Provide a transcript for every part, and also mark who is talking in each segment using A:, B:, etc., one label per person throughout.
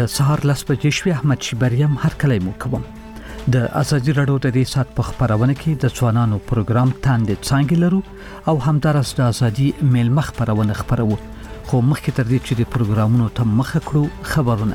A: سهار 10 بجې شوې. احمد شیبریم هر کله مو کوم. د ازادي راډیو د دې سات په خبرونه کې د ځوانانو پروګرام تاندې څنګه لرو او همدارس د ازادي میلمخ خبرونه خبرو. خو مخکې تر دې چې د پروګرامونو ته مخه کړو خبرونه.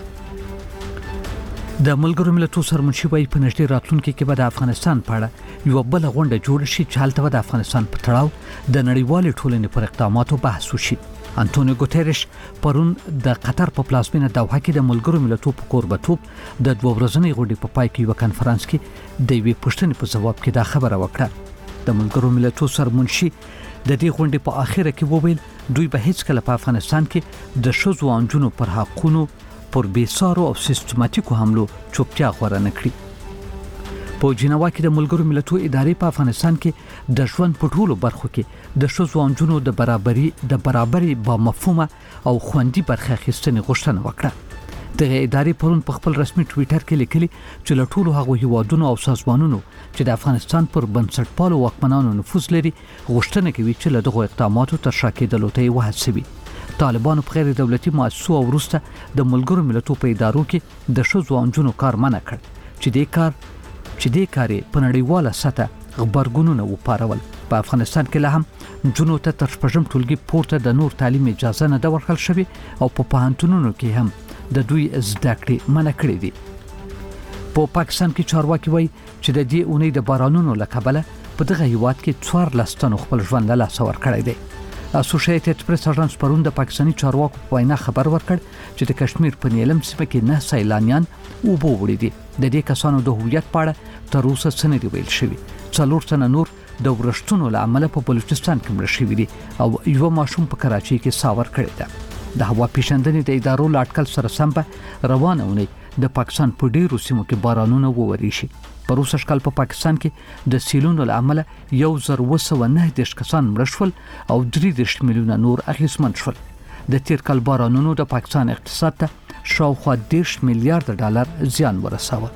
A: د ملګرو ملتونو سرمنشي وایي په نږدې راتلونکي کې به د افغانستان په اړه یو بل غونډه جوړ شي چې هلته د افغانستان په تړاو د نړیوالې ټولنې پر اقداماتو بحث وشي. انټونیو ګوتریش پرون د قطر په پلازمینه دوحه کې د ملګرو ملتونو په کوربتوب د 2 ورځنۍ غونډې په پای کې یو کانفرنس کې د یوې پوښتنې په ځواب کې دا خبره وکړه. د ملګرو ملتونو سرمنشي د دې غونډې په اخر کې وویل دوی به هیڅ کله په افغانستان کې د ښځو او نجونو پر حقونو پر بیسارو او سیستماتیکو حملو چوپتیا غوره نه کړي. په جنیوا کې د ملګرو ملتونو ادارې په افغانستان کې د ژوند په ټولو برخو کې د ښځو او نجونو د برابرۍ با مفهومه او خوندي برخه اخیستنې غوښتنه وکړه. دغه ادارې پرون په خپل رسمي ټویټر کې لیکلي چې له ټولو هغو هیوادونو او سازمانونو چې د افغانستان پر بنسټپالو واکمنانو نفوذ لري غوښتنه کوي چې له دغو اقداماتو ترشا کېدلو ته یې وهڅوي. طالبانو په غیر دولتي مؤسسو او وروسته د ملګرو ملتونو په ادارو کې د ښځو او نجونو کار منع کړ چې دې کار په نړیواله سطحه غبرګونونه وپارول. په افغانستان کې لا هم نجونو ته تر 6م ټولګي پورته د نور تعلیم اجازه نه ده ورکړل شوې او په پوهنتونونو کې هم د دوی زده کړې منع کړې دي. په پاکستان کې چارواکي وایي چې د دې اونۍ د بارانونو له کبله په دغه هیواد کې 14 تنو خپل ژوند له لاسه ورکړی دی. اسوسییټډ پریس اژانس پرون د پاکستاني چارواکو په وینا خبر ورکړ چې د کشمیر په نیلم سیمه کې 9 سیلانیان اوبو وړي دي. د دې کسانو د هویت په اړه تر اوسه څه نه دی ویل شوی. 4 تنه نور د ورښتونو له امله په بلوچستان کې مړ شوي دي او یو ماشوم په کراچۍ کې ساور کړی ده. د هوا پیژندنې د ادارو له اټکل سره سم به روانه اونۍ د پاکستان په ډیرو سیمو کې بارانونه ووري شي. په روسي شکل په پاکستان کې د سیلونو له امله 1909 کسان مړ شول او 3 میلیونه نور اغېزمن شول. د تیر کال بارانونو د پاکستان اقتصاد ته شاوخوا 10 میلیارډ ډالر زیان ورساوه.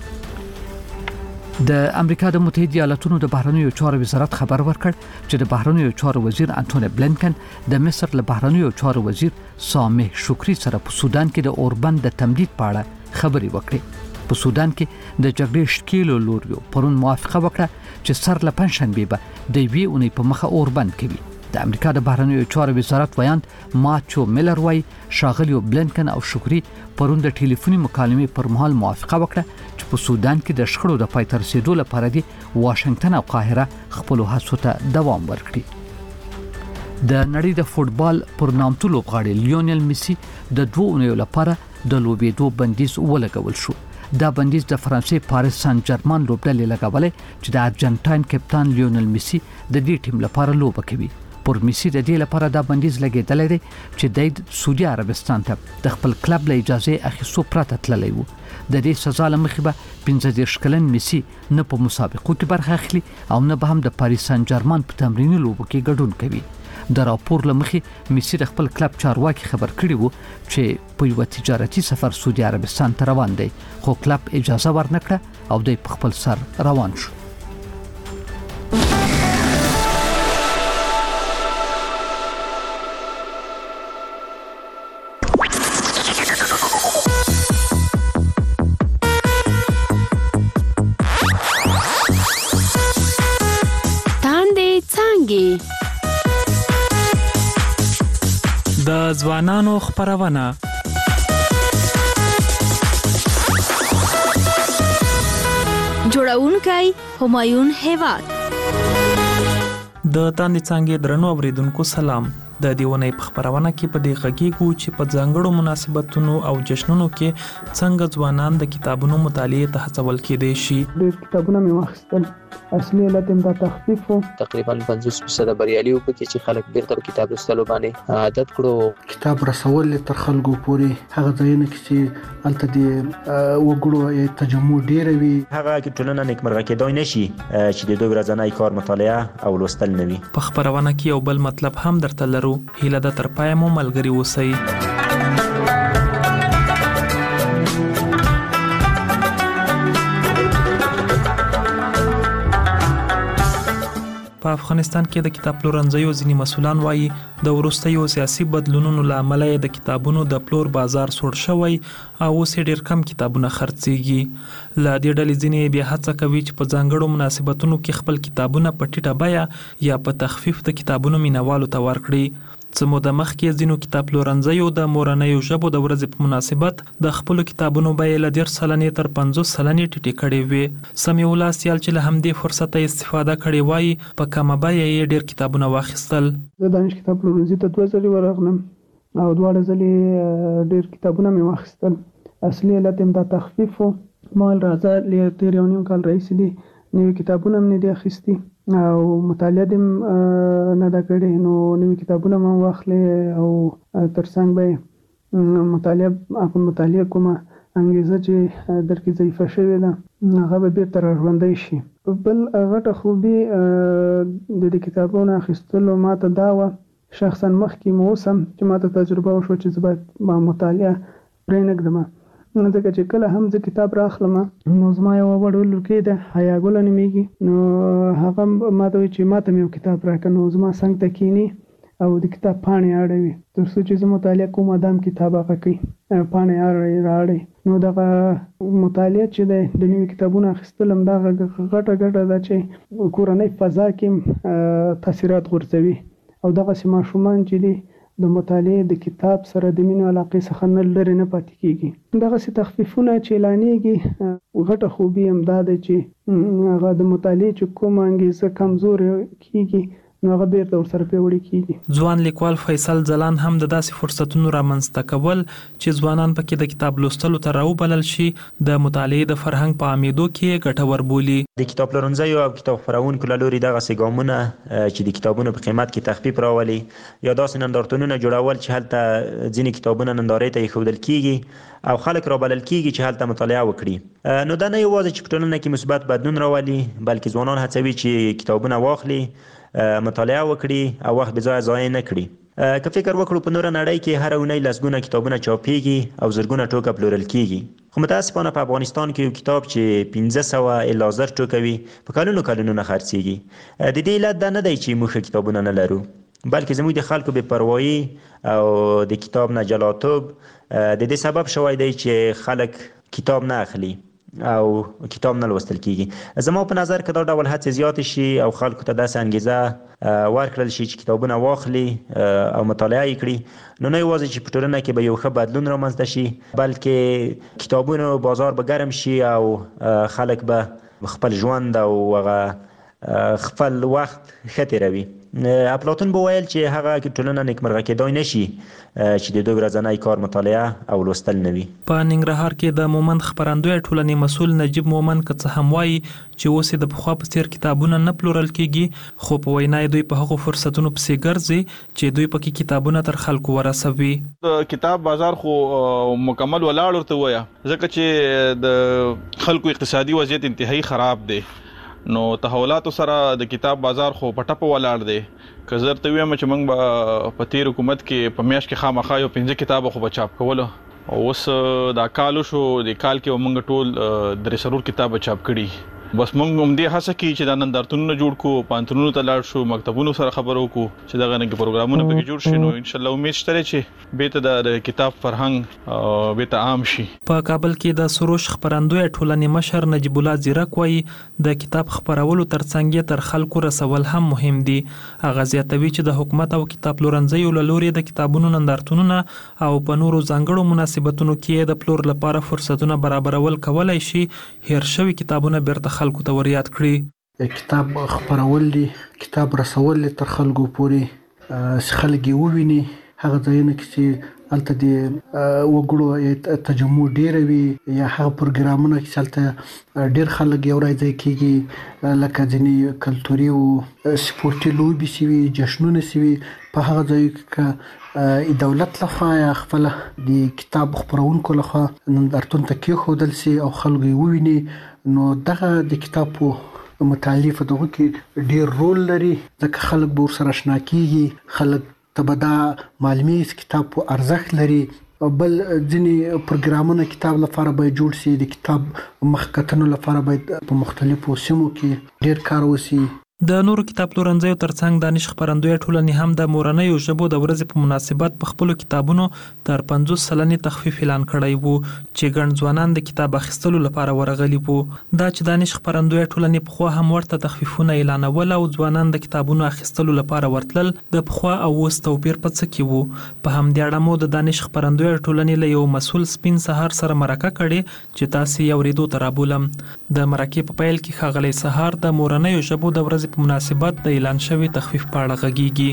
A: د امریکا د متحده ایالاتونو د بهرنیو چارو وزارت خبر ورکړ چې د بهرنیو چارو وزیر انټونی بلینکن د مصر له بهرنیو چارو وزیر سامح شکری سره په سودان کې د اوربند د تمدید په اړه خبرې وکړې. په سودان کې د جګړې شکیلو لوریو پرون موافقه وکړه چې سر له پنځشنبه به د وی اونۍ په مخه اوربند کوي. د امریکا د بهرنیو چارو وزارت ویاند ماچو میلر وایي شاغلی بلینکن او شکری پرون د ټلیفوني مکالمې پر مهال موافقه وکړه چې په سودان کې د شخړو د پای ته رسیدو لپاره د واشنگټن او قاهره خپل هڅو ته دوام ورکړي. د نړۍ د فوتبال پر نامتو لوبغاړي لیونل میسی د 2 اونیو لپاره د لوبېدو بندیز ولګول شو. دا بندیز د فرانسې پاریس سن جرمن لوبډلې لګولې چې د ارجنټاین کپتان لیونل میسی د دې ټیم لپاره لوبه کوي. پر میسی د دې لپاره دا بندیز لګیدل دی چې د سعودي عربستان ته د خپل کلب له اجازه اخیستو پرته تللی وو. د دې سزا له مخې به 15 کلن میسی نه په مسابقو کې برخه اخلي او نه به هم د پاریس سن جرمن په تمریني لوبو کې ګډون کوي. د راپور له مخې میسی د خپل کلب چارواکي خبر کړی وو چې په یو تجارتي سفر سعودي عربستان ته روان دی خو کلب اجازه ورنکړه او د خپل سر روان شو.
B: د ځوانانو خبرونه
C: جوړونکی همایون هیواد.
B: د تاندې څنګه درنو اوریدونکو سلام. د دیونې په خبرونه کې په دې غږیږو چې په ځانګړو مناسبتونو او جشنونو کې څنګه ځوانان د کتابونو مطالعه ته هڅول کېدای شي.
D: د کتابونو مې واخیستل اصلي علت هم دا تخفیف وو.
E: تقریبا 50% بریالي وو کې چې خلک بیرته کتاب لوستلو باندې عادت کړو.
D: کتاب رسول تر خلکو پورې هغه ځایونه کې چې الته د وګړو تجمع ډیر وي
F: هغه کې ټولنه نیکمرغه کېدای نشي چې د دوی ورځنی کار مطالعه او لوستل نه وي.
B: په خبرونه کې یو بل مطلب هم درته لرو. هیله د تر پای مو ملګری اوسئ. په افغانستان کې د کتاب پلورنځیو ځینې مسولان وایي د وروستیو سیاسي بدلونونو له امله د کتابونو د پلور بازار سوړ شوی او اوس ډېر کم کتابونه خرڅيږي. له دې ډلې ځینې بیا هڅه کوي چې په ځانګړو مناسبتونو کې خپل کتابونه په ټیټه بیه یا په تخفیف د کتابونو مینوالو ته ورکړي. څه موده مخکې ځینو کتاب پلورنځیو د مورنیو ژبو د ورځې په مناسبت د خپلو کتابونو بیې له 10 سلنې تر 50 سلنې ټیټې کړې وې. سمیع الله سیال چې له همدې فرصته استفاده کړې وایي په کمه بیه یې ډېر کتابونه واخیستل.
G: زه دانش کتاب پلورنځي ته 2 ځلې ورغلم او دواړه ځلې ډېر کتابونه مې واخیستل. اصلي علت یې دا تخفیف و. مال راځه تېر یو نیم کال راهیسې دي نوي کتابونه مې دي اخیستي او مطالعه دې نه ده کړې، نو نوي کتابونه مې واخلې او تر څنګ به مطالعه کومه انګیزه چې درکې ضعیفه شوې ده هغه به بیرته راژوندی شي. بل غټه خوبي د دې کتابونو اخیستلو ماته دا وه شخصا مخکې مو اوسم چې ماته تجربه وشوه چې زه باید مطالعه پرېنږدم، ځکه چې کله هم زه کتاب راخلم نو زما یوه وړه لورکۍ ده حیا ګله نومیږي، نو هغه ماته وایي چې ماته مې یو کتاب راکړه، نو زما څنګ ته کښېني او د کتاب پاڼې اړوي تر څو چې زه مطالعه کوم ادم کتاب هغه کوي پاڼې راړي. نو دغه مطالعه چې د نوي کتابونو اخیستل هم دغه غټه ده چې کورنۍ فضا کې تاثیرات غورځوي او دغسې ماشومان چې دي د مطالعې د کتاب سره د مینې علاقې څخه نه لرې نه پاتې کېږي. دغسې تخفیفونه چې اعلانېږي غټه خوبي هم دا ده چې هغه د مطالعې چې کومه انګیزه کمزورې کېږي نو هغه بیرته ورسره پیاوړې کېږي.
B: ځوان لیکوال فیصل ځلان هم د داسې فرصتونو رامنځته کول چې ځوانان پکې د کتاب لوستلو ته راوبلل شي د مطالعې د فرهنګ په عامېدو کې ګټور بولي.
F: د کتاب پلورنځیو او کتاب خپرونکو له لوري دغسې ګامونه چې د کتابونو په قیمت کې تخفیف راولي یا داسې نندارتونونه جوړول چې هلته ځینې کتابونه نندارې ته ایښودل کېږي او خلک رابلل کېږي چې هلته مطالعه وکړي. نو دا نه یوازې چې په ټولنه کې مثبت بدلون راولي بلکې ځوانان هڅوي چې کتابونه واخلي، مطالعه وکړي او وخت به ضایع نه کړي. که فکر وکړو په نوره نړۍ کې هر اونۍ لسګونه کتابونه چاپېږي او زرګونه ټوکه پلورل کېږي، خو متاسفانه په افغانستان کې یو کتاب چې 500 الا 1000 ټوکه وي په کلونو نه خرڅېږي. د دې علت دا نه دی چې موږ کتابونه نه لرو بلکې زموږ د خلکو بې پروایي او د کتاب نه جلاتوب د دې سبب شوی دی چې خلک کتاب نه اخلي او کتاب نه لوستل کېږي. زما په نظر که دا ډول هڅې زیاتې شي او خلکو ته داسې انګیزه ورکړل شي چې کتابونه واخلي او مطالعه یې کړي نو نه یوازې چې په ټولنه کې به یو ښه بدلون رامنځته شي بلکې کتابونو بازار به ګرم شي او خلک به خپل ژوند او خپل وخت ښه تېروي. افلاطون به ویل چې هغه ټولنه نیکمرغه کېدای نشي چې د دوی ورځنی کار مطالعه او لوستل نه وي.
B: په ننګرهار کې د مومند خپرندوی ټولنې مسؤل نجیب مومند که څه هم وایي چې اوس د پخوا په څېر کتابونه نه پلورل کېږي خو په وینا دوی په هغو فرصتونو پسې ګرځي چې دوی پکې کتابونه تر خلکو ورسوي.
H: د کتاب بازار خو مکمل ولاړ ورته وایه ځکه چې د خلکو اقتصادي وضعیت انتهایی خراب دی، نو تحولاتو سره د کتاب بازار خو په ټپه ولاړ دی. که زه درته ووایم چې موږ به په تېر حکومت کې په میاشت کې خامخا یو 5 کتابه خو به چاپ کولو او اوس دا کال وشو د کال کې موږ ټول 3 کتابه چاپ کړي. بس موږ هم دې هڅه کوي چې دا نندارتونونه جوړ کړو، پوهنتونونو ته لاړ شو، مکتبونو سره خبرې وکړو چې دغه رنګې پروګرامونه پکې جوړ شي، نو انشاءالله امید شته چې بیرته د کتاب فرهنګ بیرته عام شي.
B: په کابل کې د سروش خپرندوی ټولنې مشر نجیب الله زیرک وایي د کتاب خپرولو ترڅنګ تر خلکو رسول هم مهم دي. هغه زیاتوي چې د حکومت او کتاب پلورنځیو له لوري د کتابونو نندارتونونه او په نورو ځانګړو مناسبتونو کې د پلور لپاره فرصتونه برابرول کولای شي هیر شوي کتابونه بیرته خلکو ته ور یاد کړي.
D: کتاب خپرول دي، کتاب رسول دي تر خلکو پورې چې خلک یې وویني هغه ځایونه کې چې هلته د وګړو تجمع ډېره وي یا هغه پروګرامونه چې هلته ډېر خلک یو ځای کېږي لکه ځینې کلتوري او سپورټي لوبې شوي، جشنونه شوي، په هغه ځایو کې دولت لخوا یا خپله د کتاب خپرونکو لخوا نندارتون ته کېښودل شي او خلکو یې وویني نو دغه د کتاب په مطالعې په دغه کې ډېر رول لري ځکه خلک به ورسره اشنا کېږي، خلک ته به دا معلومیږي چې کتاب په ارزښت لري. بل ځینې پروګرامونه کتاب لپاره باید جوړ شي، د کتاب مخکتنو لپاره باید په مختلفو سیمو کې ډېر کار وشي.
B: د نورو کتاب پلورنځیو ترڅنګ دانش خپرندوی ټولنې هم د مورنیو ژبو د ورځې په مناسبت په خپل کتابونو تر 50% تخفیف اعلان کړی وو چې ګڼ ځوانان د کتاب اخیستلو لپاره ورغلي وو. دا چې دانش خپرندوی ټولنې په خوا هم ورته تخفیفونه اعلانول او ځوانان د کتابونو اخیستلو لپاره ورتلل د پخوا او اوس توپیر په څه کې وو. په همدې اړه مو د دانش خپرندوی ټولنې له یو مسؤل سپین سهار سره مرکه کړې چې تاسو یې اورېدو ته رابولم. د مرکې په پیل کې ښاغلی سهار د مورنیو ژبو د ورځې په مناسبت د اعلان شوی تخفیف په اړه غږیږي.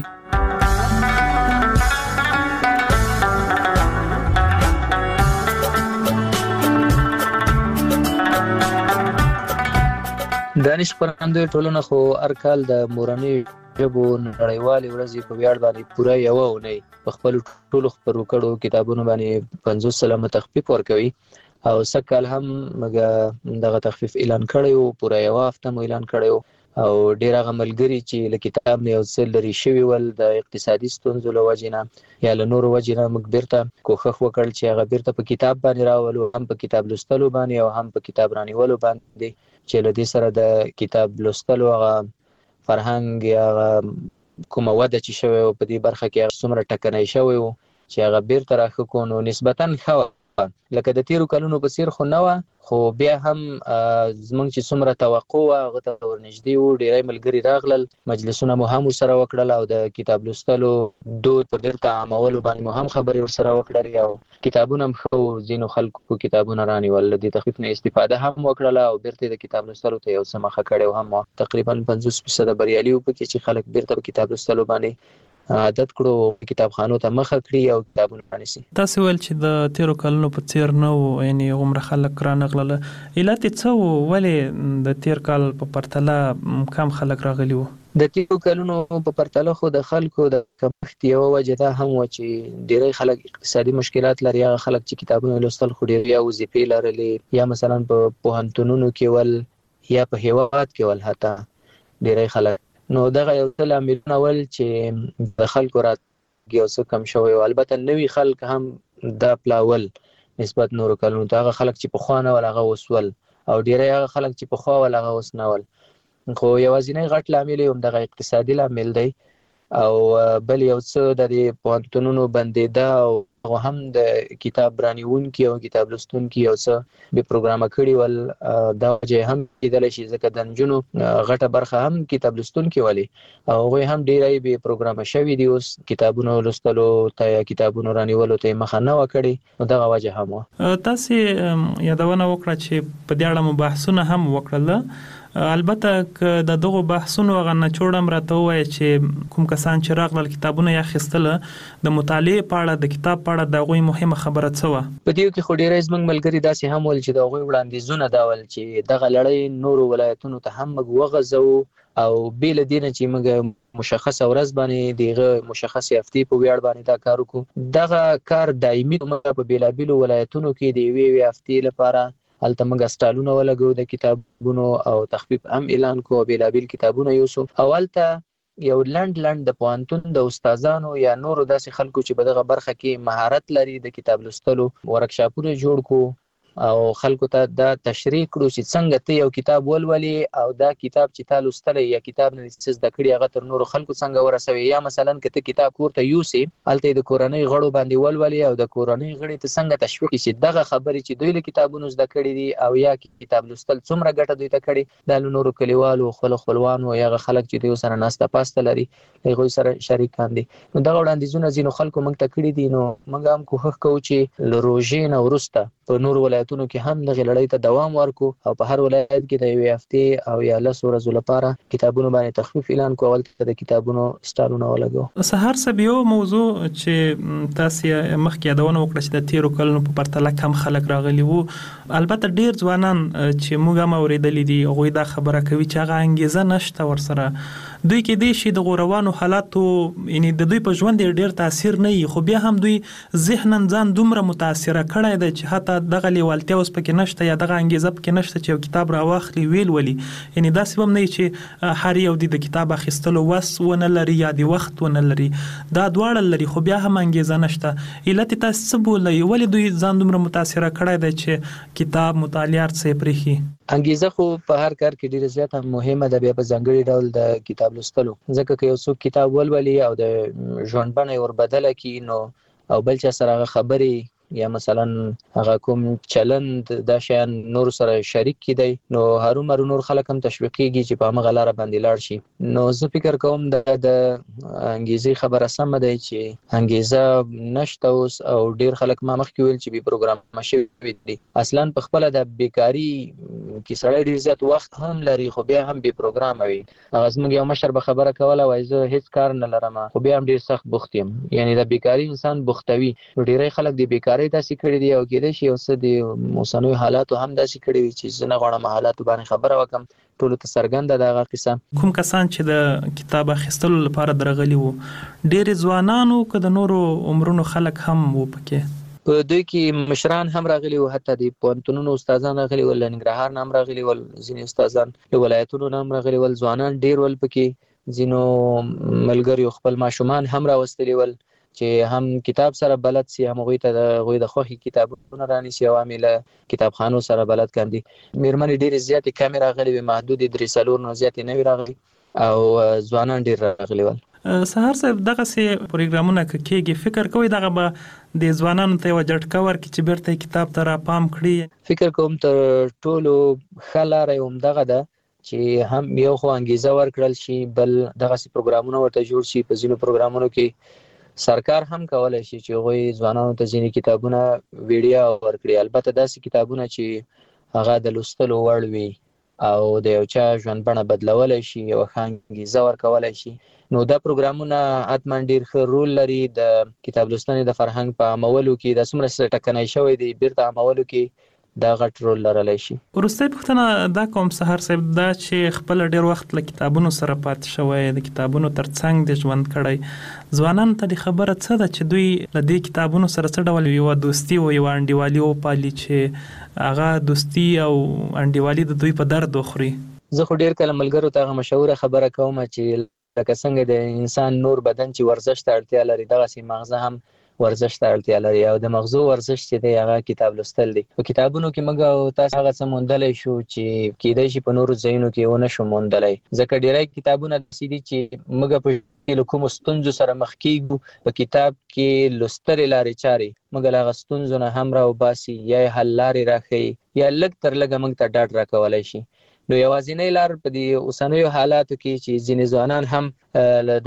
E: دانش خپرندوی ټولنه خو هر کال د مورنیو ژبو نړیوالې ورځې په ویاړ باندې پوره یوه اونۍ په خپلو ټولو خپرو کړو کتابونو باندې 50% تخفیف ورکوي او سکهال هم موږ دغه تخفیف اعلان کړی وو، پوره یوه هفته مو اعلان کړی وو او ډیر هغه ملګري چې له کتاب نه یو څه لرې شوي ول د اقتصادي ستونزو له وجې نه یا له نورو وجې نه موږ بیرته کوښښ وکړ چې هغه بیرته په کتاب باندې راولو، هم په کتاب لوستلو باندې او هم په کتاب رانیولو باندې چې له دې سره د کتاب لوستلو هغه فرهنګ یا کومه وده چې شوی و په دې برخه کې څومره ټکنی شوی و چې هغه بیرته راښه کړو نو نسبتا ښه لکه د تیرو کلونو په څیر خو نه وه، خو بیا هم زموږ چې څومره توقع وه هغه ته ورنږدې وو. ډیری ملګري راغلل، مجلسونه مو هم ورسره وکړل او د کتاب لوستلو دود په بیرته عامولو باندې مو هم خبرې ورسره وکړلې او کتابونه هم ښه وو. ځینو خلکو کتابونه رانیول، له دې تخفیف نه استفاده هم وکړله او بیرته د کتاب لوستلو ته یو څه مخه کړی هم تقریبا 50% بریالي وو پکې چې خلک بیرته په کتاب لوستلو باندې عادت کړو، کتابخانو ته مخه کړي او کتابونه رانیسي.
B: تاسو ویل چې د تیرو کلونو په څیر نه وو، یعنی عمر خلک رانغلل. علت څه وو؟ ولې د تیر کال په پرتله کم خلک راغلي وو؟
E: د تیرو کلونو په پرتله خو د خلکو د کمښت یوه وجه دا هم وه چې ډیری خلک اقتصادي مشکلات لري. هغه خلک چې کتابونه لوستل خو ډیر یا وظیفې لرلې یا مثلا په پوهنتونونو کې ول یا په هیواد کې ول حتی ډیری خلک، نو دغه یو څه لاملونه ول چې د خلکو راتګ یو څه کم شوی و. البته نوي خلک هم دا پلاول نسبت نورو کلونو ته، هغه خلک چې پخوا نه ول هغه اوس ول او ډیری هغه خلک چې پخوا ول هغه اوس نه ول. خو یوازینی غټ لامل یې هم دغه اقتصادي لامل دی او بل یو څه د پوهنتونونو بندېده او هم د کتاب رانیونکي او کتاب لوستونکي یو څه بې پروګرامه کړي ول. دا وجه هم کېدلی شي ځکه د نجونو غټه برخه هم کتاب لوستونکي ولې او هغوی هم ډیری بې پروګرامه شوي دي، اوس کتابونو لوستلو ته یا کتابونو رانیولو ته یې مخه نه وه کړې، نو دغه وجه هم وه.
B: تاسې یادونه وکړه چې په دې اړه مو بحثونه هم وکړل. البته که د دغو بحثونو هغه نچوړ هم راته ووایه چې کوم کسان چې راغلل کتابونه یې اخیستله د مطالعې په اړه د کتاب په اړه د هغوی مهمه خبره څه وه؟
E: په دې کې خو ډیری زموږ ملګري داسې هم ول چې د هغوی وړاندیزونه دا ول چې دغه لړۍ نورو ولایتونو ته هم موږ وغځوو او بې له دې نه چې موږ مشخصه ورځ باندې دغه مشخصې هفتې په ویاړ باندې دا کار وکړو. دغه کار دایمي موږ په بېلابېلو ولایتونو کې د یوې هفتې لپاره هلته موږ سټالونه ولګو د کتابونو او تخفیف هم اعلان کو او بېلابېل کتابونه یوسو او هلته یو لنډ د پوهنتون د استادانو یا نورو داسې خلکو چې په دغه برخه کې مهارت لري د کتاب لوستلو ورکشاپونه جوړ کو او خلکو ته دا تشریح کړو چې څنګه ته یو کتاب ولولې او دا کتاب چې تا لوستلی یا کتاب نه څه زده کړي هغه تر نورو خلکو څنګه ورسوي، یا مثلا که ته کتاب کور ته یوسې هلته یې د کورنۍ غړو باندې ولولې او د کورنۍ غړي ته څنګه تشویق کړي چې دغه خبرې چې دوی له کتابونو زده کړي دي او یا کتاب لوستل څومره ګټه دوی ته کړي دا له نورو کلیوالو خپلو خپلوانو یا هغه خلک چې دوی سره ناسته پاسته لري هغوی سره شریکان دي. نو دغه وړاندیزونه ځینو خلکو موږ ته کړي دي، نو موږ هم کوښښ کوو چې له روژې نه وروسته په نورو ولایتونو کې هم دغه لړۍ ته دوام ورکو او په هر ولایت کې د یوې هفتې او یا 10 ورځو لپاره کتابونو باندې تخفیف اعلان کول ته د کتابونو سټالونه ولګو.
B: سهار صاحب یو موضوع چې تاسو مخکې یادونه وکړه چې د تیرو کلونو په پرتله کم خلک راغلي وو، البته ډیر ځوانان چې موږ هم اوریدلې دي هغوی دا خبره کوي چې هغه انګیزه نشته ورسره دوی کې د شي د غوروانو حالاتو یعنی د دوی په ژوند ډیر تاثیر نه وي، خو بیا هم دوی ذهنن ځان دومره متاثر کړی دی چې حتی دغه لیوالتیا اوس پکې نشته یا دغه انګیزه پکې نشته چې یو کتاب راواخلي ویل ولي. یعنی دا سبب نه چې هر یو د کتاب اخیستلو وس ونه لري یا د وخت ونه لري، دا دواړه لري خو بیا هم انګیزه نشته. علت تاسو څه بولئ ولې دوی ځان دومره متاثر کړی دی چې کتاب مطالعه څه پرېخي؟
E: انګیزه خو په هر کار کې ډیره زیاته مهمه ده، بیا په ځانګړي ډول د کتاب لوستلو، ځکه که یو څوک کتاب ولولي او د ژوند بڼه ور بدله کړي نو او بل چا سره خبرې یا مثلا هغه کوم چلند دا شیان نور سره شریک کیدی نو هرومرو نور خلک هم تشویقيږي چې په هغه لار باندې لاړ شي. نو زه فکر کوم د انګیزې خبره سم ده چې انګیزه نشته اوس او ډیر خلک ما مخکې ویل چې به پروګرام شوی دي، اصلا په خپل د بیکاری کې سړی ډیر زیات وخت هم لري خو بیا هم به پروګرام وي. هغه زموږ یو مشر به خبره کوله وای زه هیڅ کار نه لرم خو بیا هم ډیر سخت بوخت یم، یعنی د بیکاری انسان بوختوي. ډیری خلک د بیکاری داسې کړی دی او کېدای شي اوس د موسنوي حالاتو هم داسې کړی وي چې زه نه غواړم حالاتو باندې خبره وکم، ټولو ته څرګنده ده هغه قصه.
B: کوم کسان چې د کتاب اخیستلو لپاره درغلي وو ډېر ځوانانو که د نورو عمرونو خلک هم وو پکې؟
E: په دوی کې مشران هم راغلي وو، حتی د پوهنتونونو استادان راغلي ول، ننګرهار نه هم راغلي ول، ځینې استادان له ولایتونو نه هم راغلي ول، ځوانان ډېر ول پکې، ځینو ملګریو خپل ماشومان هم راوستلي ول چې هم کتاب سره بلد سي، هم غوي ته د خوخي کتابونه رانیسي او عامل کتابخانو سره بلد کاندي. میرمنې ډېر زیات کم راغلي وي، محدود 3 نو زیات نه وی راغلي او ځوانان ډېر راغلي ول.
B: سهار صاحب دغه سي پروګرامونه کېږي، فکر کوي دغه به د ځوانانو ته وجټ کور کې چې بیرته کتاب ته را پام کړی؟
E: فکر کوم تر ټولو خلاره هم دغه ده چې هم یو خو انګیزه ورکړل شي، بل دغه سي پروګرامونه ورته جوړ شي. په ځینو پروګرامونو کې سرکار هم کولای شي چې غوي ځوانانو ته ځینې کتابونه ویډیو ورکړي، البته داسې کتابونه چې هغه د لوستلو وړ وي او د یو چا ژوند بڼه بدلولای شي او انګیزه ورکولای شي. نو دا پروګرامونه حتما ډیر ښه رول لري د کتاب لوستنې د فرهنګ په عملولو کې، د څومره ټکنۍ شوی دی بیرته عملولو کې دا غټ رول لرلی شي.
B: وروستۍ پوښتنه دا کوم سهار صاحب دا چې خپل ډیر وخت له کتابونو سره پات شوی، د کتابونو ترڅنګ د ژوند کړی، ځوانانو ته د خبره څه ده چې دوی له دې کتابونو سره څه ډول یو دوستي او یو انډیوالي وپالي چې هغه دوستي او انډیوالي د دوی په درد وخوري؟
E: زه خو ډیر کله ملګرو ته هغه مشهوره خبره کوم چې لکه څنګه د انسان نور بدن چې ورزش ته اړتیا لري دغسې مغزه هم ورزش ته اړتیا لري او د مغزو ورزش چې دی هغه کتاب لوستل دی. په کتابونو کې موږ او تاسو هغه څه موندلی شو چې کېدای شي په نورو ځایونو کې ونه شو موندلی، ځکه ډیری کتابونه داسې دي چې موږ په له کومو ستونزو سره مخ کېږو په کتاب کې لوستلې لارې چارې موږ له هغه ستونزو نه هم راوباسي یا یې حل لارې راښیي یا لږ تر لږه موږ ته ډاډ راکولی شي. نو یوازینۍ لار په دې اوسنیو حالاتو کې چې ځینې ځوانان هم له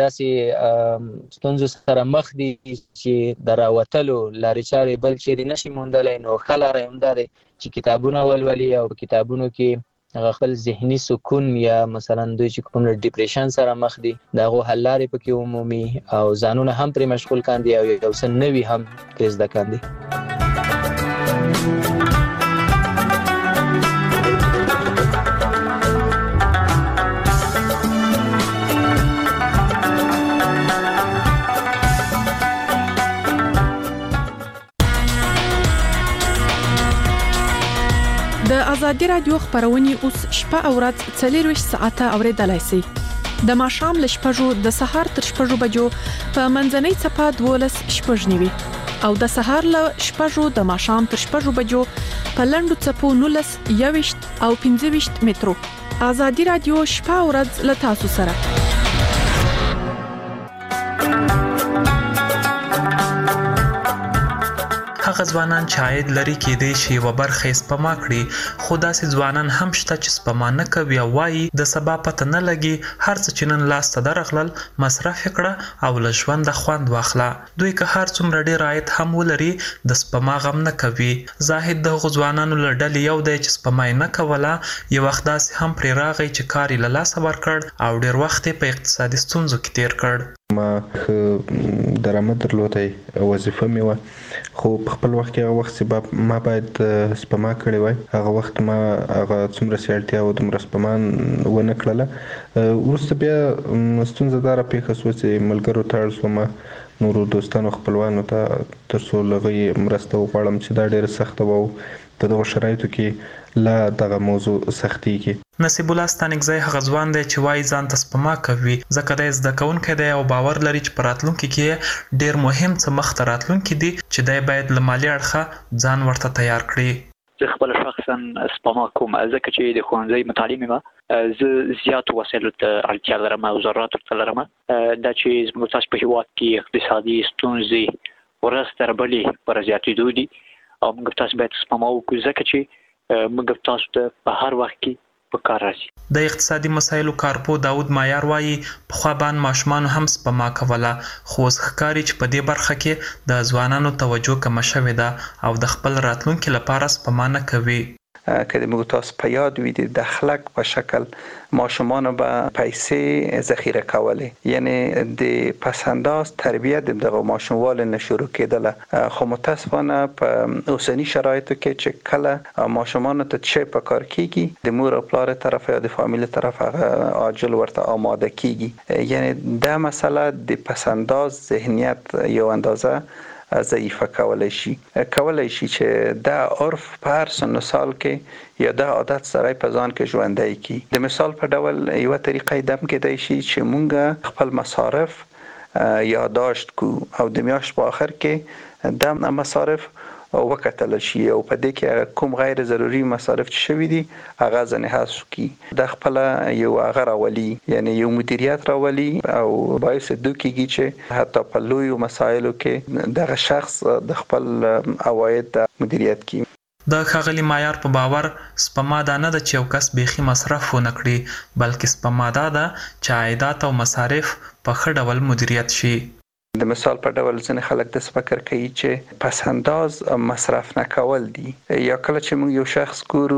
E: داسې ستونزو سره مخ دي چې د راوتلو لارې چارې بل چیرې نشي موندلی، نو ښه لاره یې همدا دی چې کتابونه ولولي او په کتابونو کې هغه خپل ذهني سکون یا مثلا دوی چې کوم ډیپریشن سره مخ دي د هغو حل لارې پکې ومومي او ځانونه هم پرې مشغول کاندي او یو څه نوي هم ترې زده کاندي.
I: د ازادي رادیو خبرونه اوس شپه او ورځ 24 ساعته اوریدلای شئ. د ماښام ل شپږو د سهار تر شپږو بجو په منځنۍ صفه 12:09 او د سهار ل شپږو د ماښام تر شپږو بجو په لندو صفو 19:20 او 15 مترو. ازادي رادیو شپه او ورځ ل تاسو سره.
B: هغه ځوانان چې عاید لري کېدای شي یوه برخه یې سپما کړي، خو داسې ځوانان هم شته چې سپما نه کوي او وایي د سبا پته نه لګي، هر څه چې نن لاس ته درغلل مصرف یې کړه او له ژونده خوند واخله. دوی که هر څومره ډېر عاید هم ولري د سپما غم نه کوي. زاهد د هغو ځوانانو له ډلې یو دی چې سپما یې نه کوله، یو وخت داسې هم پرې راغی چې کار یې له لاسه ورکړ او ډېر وخت یې په اقتصادي ستونزو کې تېر کړ.
J: ما درآمد درلودی وظیفه مې وه، خو په خپل وخت کې هغه وخت چې ما باید سپما کړې وای، هغه وخت ما هغه څومره چې اړتیا و دومره سپما ونه کړله. وروسته بیا ستونزه دا راپېښه شوه چې ملګرو ته اړ شوم، نورو دوستانو خپلوانو ته، تر څو له هغوی مرسته وغواړم چې دا ډېره سخته وه. په دغو شرایطو کې لا دغه موضوع سختېږي.
B: نصیب الله ستانکزی هغه ځوان دی چې وایي ځان ته سپما کوي ځکه دی زده کوونکی دی او باور لري چې په راتلونکي کې ډېر مهم څه مخته راتلونکي دي چې دی باید له مالي اړخه ځان ورته تیار کړي.
K: زه خپل شخصا سپما کوم ځکه چې د ښوونځي مطالعې مې زه زیات وسایلو ته اړتیا لرم او ضرورت ورته لرم. دا چې زموږ تاسو په هېواد کې اقتصادي ستونزې ورځ تر بلې پر زیاتېدو دي او موږ تاسو باید سپما وکړو ځکه چې موږ تاسو ته په هر وخت کې په کار راځي.
B: د اقتصادي مسایلو کارپو داود مایار وایي پخوا باندې ماشومان هم سپما کوله، خو اوس ښکاري چې په دې برخه کې د ځوانانو توجه کمه شوې ده او د خپل راتلونکي لپاره سپما نه کوي.
L: که د موږ تاسو په یاد وي د دخلک په شکل ماشومان به پیسې ذخیره کولې، یعنی د پسنداز تربیت دغه ماشوموال نه شروع کېدله. خو متاسفانه په اوسنی شرایطو کې چې کله ماشومان ته چې په کار کېږي د مور او پلار طرف یا د فامیل طرف هغه عاجل ورته آماده کېږي، یعنی دا مسله د پسنداز ذهنیت یو اندازه ضعیفه کولای شي چې دا عرف په هر سن و سال کې یا دا عادت سره په ځان کې ژوندی کی. د مثال په ډول یو طریقې دم کېدای شي چې مونږ خپل مصارف یادداشت کو او د میاشت په آخر کې د مصارف وکتل شي او په دې کې کوم غیر ضروري مصارف چې شوي دي هغه ځنې حذف کی. د خپل یو هغه راولي، یعنی یو مدیریت راولي او باعث دوکیږي چې حتی په لویو مسایلو کې دغه شخص د خپل عواید مدیریت کی.
B: د ښاغلي مایار په باور سپما دا نه ده چې یو کس بیخي مصرف ونه کړي، بلکې سپما دا ده چې عایدات او مصارف په ښه ډول مدیریت شي.
L: د مثال په ډول ځینې خلک د فکر کوي چې پس انداز مصرف نه کول دي، یا کله چې موږ یو شخص ګورو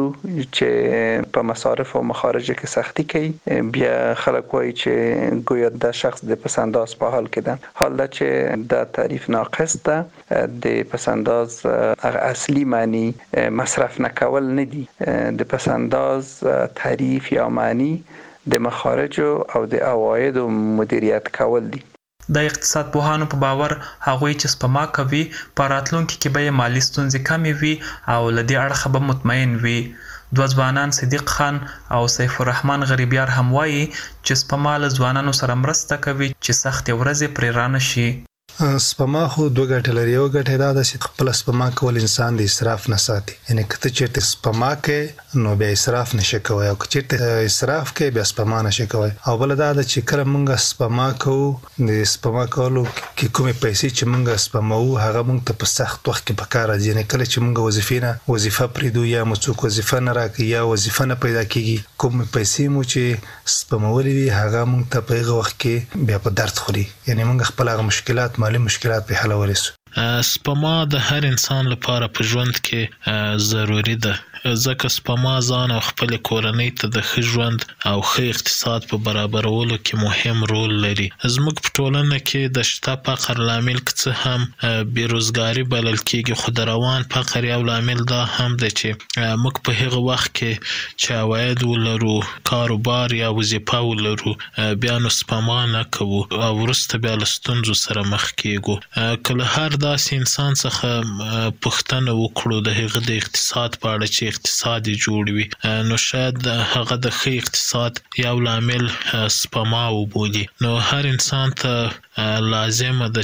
L: چې په مصارف او مخارج کې سختی کوي بیا خلک وایي چې ګویا د شخص د پس انداز په حال کې ده، حال دا چې د تعریف ناقص ده. د پس انداز اصلي معنی مصرف نه کول نه دي، د پس انداز تعریف یا معنی د مخارج او د عواید مدیریت کول دي.
B: د اقتصاد پوهانو په باور هغوی چې سپما کوي په راتلونکي کې به یې مالي ستونزې کمې وي او له دې اړخه به مطمئن وي. دوه ځوانان صدیق خان او سیف الرحمن غریبیار هم وایي چې سپما له ځوانانو سره مرسته کوي چې سختې ورځې پرې رانه شي.
M: سپما خو دوه ګټې لري. یو ګټه دا ده چې خپل سپما کول انسان د اسراف نه ساتي، یعنی که ته چیرته سپما کې نو بیا اسراف نشي کوي او که چیرته اسراف کې بیا سپما نشي کوي. او بل دا ده چې کله موږ سپما کوو د سپما کولو کې کومې پیسې چې موږ سپموو هغه موږ ته په سخت وخت کې پکار راځي، یعنی کله چې موږ وظیفه پریدو یا مو څوک وظیفه نه راکړي یا وظیفه نه پیدا کیږي، کومې پیسې مو چې سپمولې وي هغه موږ ته په هغه وخت کې بیا په درد خوري، یعنی موږ خپل هغه مشکلات مالي مشکلات په حل ورسو.
N: سپما د هر انسان لپاره په ژوند کې ضروری ده، ځکه سپما ځان او خپل کورنۍ ته د ښه ژوند او ښه اقتصاد په برابرولو کې مهم رول لري. زموږ په ټولنه کې د شته فقر لامل څه هم بیروزګاری بلل کېږي، خو د روان فقر یو لامل دا هم دی چې موږ په هغه وخت کې چې عواید ولرو، کاروبار یا وظیفه ولرو، بیا نو سپما نه کوو او وروسته بیا له ستونزو سره مخ کېږو. که له هر داسې انسان څخه پوښتنه وکړو د هغه د اقتصاد په اړه چې اقتصاد یې جوړ وي، نو شاید هغه د ښه اقتصاد یو لامل سپما وبولي. نو هر انسان ته لازمه ده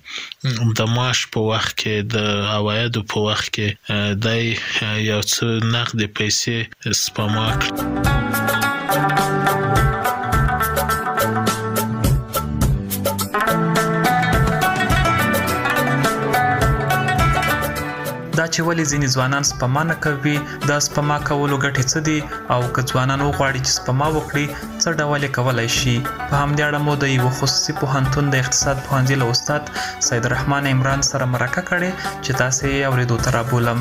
N: چې د معاش په وخت کې د عوایدو په وخت کې دی یو څه نقدې پیسې سپما کړي.
B: دا چې ولې ځینې ځوانان سپما نه کوي، دا سپما کولو ګټې څه دي او که ځوانان وغواړي چې سپما وکړي څه ډول یې کولی شي. په همدې اړه مو د یوه خصوصي پوهنتون د اقتصاد پوهنځي له استاد سید الرحمن عمران سره مرکه کړې چې تاسې یې اورېدو ته رابولم.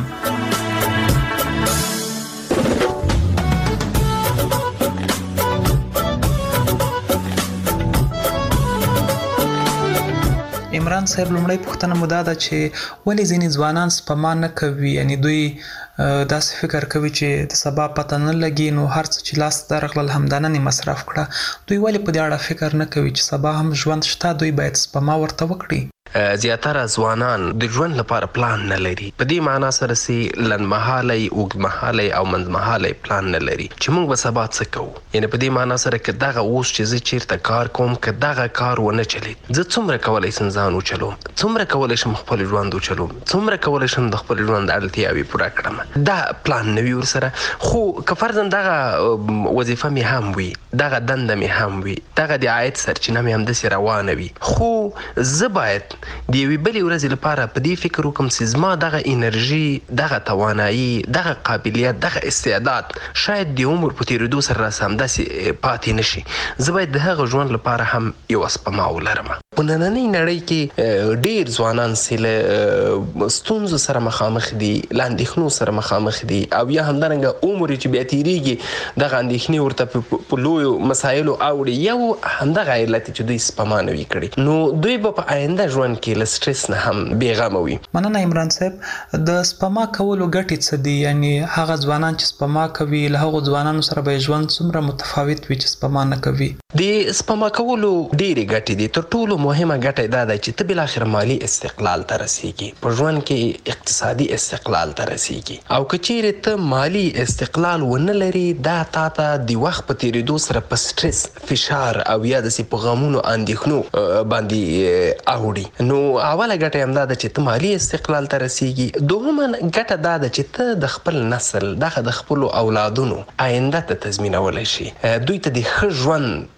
B: عمران صاحب لومړی پوښتنه مو دا ده چې ولې ځینې ځوانان سپما نه کوي، یعنی دوی داسې فکر کوي چې د سبا پته نه لګي نو هر څه چې لاس ته راغلل همدا نن مصرف کړه. دوی ولې په دې اړه فکر نه کوي چې سبا هم ژوند شته، دوی باید سپما ورته وکړي؟
O: زیاتره ځوانان د ژوند لپاره پلان نه لري. په دې معنا سره سي لنډمهالی، اوږدمهالی او منځمهالی پلان نه لري چې موږ به سبا څه کوو. یعنې په دې معنا سره که دغه اوس چې زه چیرته کار کوم که دغه کار ونه چلید، زه څومره کولی شم ځان وچلوم، څومره کولی شم خپل ژوند وچلوم، څومره کولی شم د خپل ژوند اړتیاوې پوره کړم. دا پلان نه وي ورسره. خو که فرضاً دغه وظیفه مې هم وي، دغه دنده مې هم وي، دغه د عاید سرچینه مې همداسې روانه وي، خو زه باید د یوې بلې ورځې لپاره په دې فکر وکړم چې زما دغه انرژي، دغه توانایي، دغه قابلیت، دغه استعداد شاید د عمر په تېرېدو سره راسه همداسې پاتې نه شي. زه باید د هغه ژوند لپاره هم یوه سپما ولرم. په نننۍ نړۍ کې ډېر ځوانان چې له ستونزو سره مخامخ دي، له اندېښنو سره مخامخ دي، او یا همدارنګه عمر چې بیا تېرېږي دغه اندېښنې ورته په لویو مسایلو اوړي. یو همدغه علت چې دوی سپما نه وي کړې، نو دوی به په آینده ژوند کې له سټرس نه هم بېغمه وي.
B: مننه عمران صاحب. د سپما کولو ګټې څه دي؟ یعنی هغه ځوانان چې سپما کوي له هغو ځوانانو سره به ژوند څومره متفاوت وي چې سپما نه کوي؟
O: د سپما کولو ډېرې ګټې دي. تر ټولو مهمه ګټه دا ده چې ته بالاخره مالي استقلال ته رسېږي، په ژوند کې اقتصادي استقلال ته رسېږي. او که چیرې ته مالي استقلال ونه لري، دا تا ته د وخت په تېرېدو سره په سټرس، فشار او یا داسې په غمونو اندېښنو باندې اوړي. نو اوله ګټه همدا ده چې ته مالي استقلال ته رسېږي. دوهمه ګټه دا ده چې ته د خپل نسل، دغه د خپلو اولادونو آینده ته تضمینولی شي، دوی ته د ښه ژوند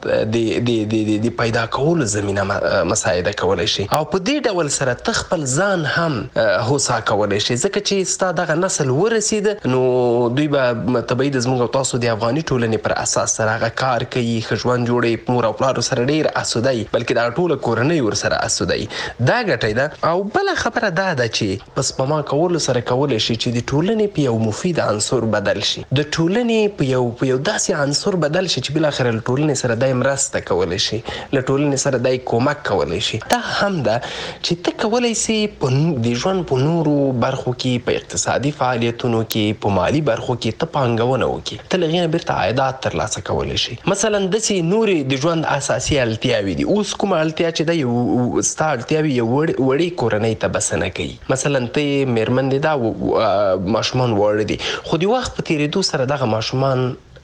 O: د پیدا کولو زمینه مساعده کولی شي. او په دې ډول سره ته خپل ځان هم هوسا کولی شي، ځکه چې ستا دغه نسل ورسېده نو دوی به طبیعي د زموږ او تاسو د افغاني ټولنې پر اساس سره هغه کار کوي، ښه ژوند جوړوي، مور او پلارو سره ډېر اسوده وي، بلکې دا ټوله کورنۍ ورسره اسوده وي. دا ګټه ده. او بله خبره دا ده چې په سپما کولو سره کولی شي چې د ټولنې په یو مفید عنصر بدل شي، د ټولنې په یو داسې عنصر بدل شي چې بالاخره له ټولنې سره دای مرسته کولی شي، له ټولنې سره دای کومک کولی شي. دا هم ده چې ته کولی سي د ژوند په نورو برخو کې، په اقتصادي فعالیتونو کې، په مالي برخو کې ته پانګونه وکړي، ته له هغې نه بیرته عایدات ترلاسه کولی شي. مثلا داسې نورې د ژوند اساسي اړتیاوې دي. اوس کومه اړتیا چې ده یو ستا اړتیاوې یو وړې کورنۍ ته بسنه کوي. مثلا ته مېرمن دې دا ماشومان واړه دي، خو د وخت په تېرېدو سره دغه ماشومان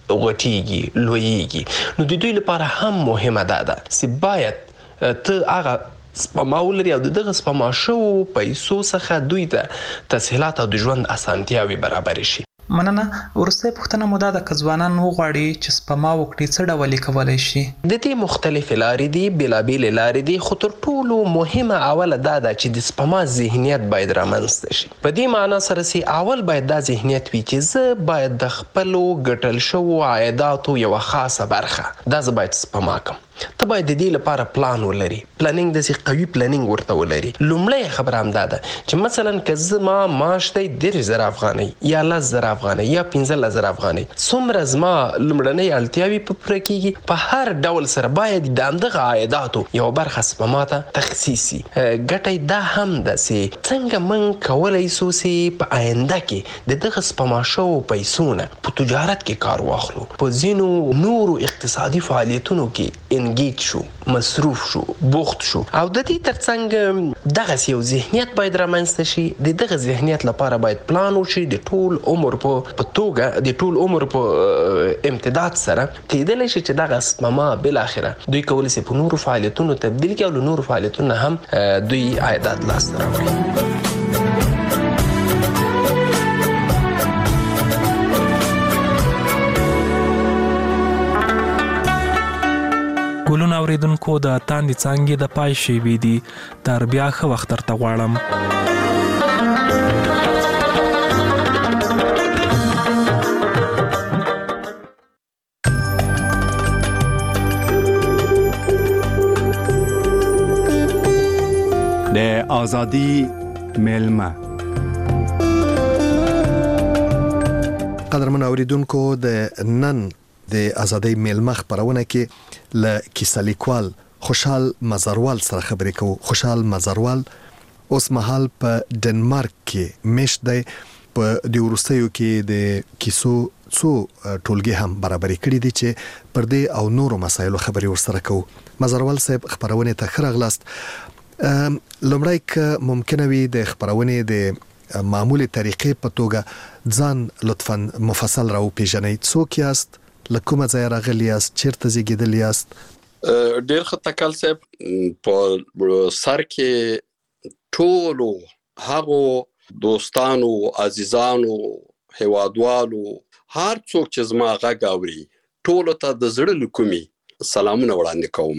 O: غټېږي، لویېږي. نو د دوی لپاره هم مهمه دا ده چې باید ته هغه سپما ولري او د دغه سپما شوو پیسو څخه دوی ته تسهیلات او د ژوند اسانتیاوې برابرې شي.
B: مننه. وروستۍ پوښتنه مو دا ده که ځوانان وغواړي چې سپما وکړي څه ډول یې کولی شي؟
O: د دې مختلفې لارې دي، بېلابېلې لارې دي، خو تر ټولو مهمه اوله دا ده چې د سپما ذهنیت باید رامنځته شي. په دې معنا سره چې اول باید دا ذهنیت وي چې زه باید د خپلو ګټل شوو عایداتو یوه خاصه برخه دا زه باید سپما کړم. ته باید د دې لپاره پلان ولري، پلانینګ داسې قوي پلانینګ ورته ولري. لومړی خبره همدا ده چې مثلا که زما معاش دی 10,000 افغانۍ یا 10,000 افغانۍ یا 15,000 افغانۍ، څومره زما لومړنۍ اړتیاوې په پوره کېږي، په هر ډول سره باید د همدغه عایداتو یوه برخه سپما ته تخصیص شي. ګټه دا هم ده چې څنګه موږ کولی سو چې په آینده کې د دغه سپما شوو پیسو نه په تجارت کې کار واخلو، په ځینو نورو اقتصادي فعالیتونو کې انګیج شو، مصروف شو، بوخت شو. او د دې ترڅنګ دغسې یو ذهنیت باید رامنځته شي. د دغه ذهنیت لپاره باید پلان وشي د ټول عمر په توګه، د ټول عمر په امتداد سره کېدلی شي چې دغه سپما بالاخره دوی کولی شي په نورو فعالیتونو تبدیل کړي او له نورو فعالیتونو هم دوی عایدات لاسته راوړي.
B: ګلونه اوریدونکو د تاندې څانګې د پای شیبې دي. تر بیا ښه وخت درته غواړم.
P: د ازادي میلمه.
Q: قدرمن اوریدونکو، د نن د ازادۍ میلمه خبرونه کې ل کیسه لیکوال خوشحال مزروال سره خبرې کوو. خوشحال مزروال اوس مهال په ډنمارک کې مشت دی. په د وروستیو کې د کیسو څو ټولګي هم برابرې کړي دي چې پر دې او نورو مسایلو خبرې ورسره کوو. مزروال صاحب خبرونه ته ښه راغلاست. لومړی که ممکنه وي د خبرونې د معمولي طریقې په توګه ځان لطفاً مفصل راو پیژنئ. څوک یاست؟ له کومه ځایه راغلي یاست؟ چیرته زیږېدلي یاست؟
R: ډېر ښه تکل صاحب. په سر کې ټولو هغو دوستانو، عزیزانو، هیوادوالو، هر څوک چې زما غږ اوري ټولو ته د زړه له کومې سلامونه وړاندې کوم.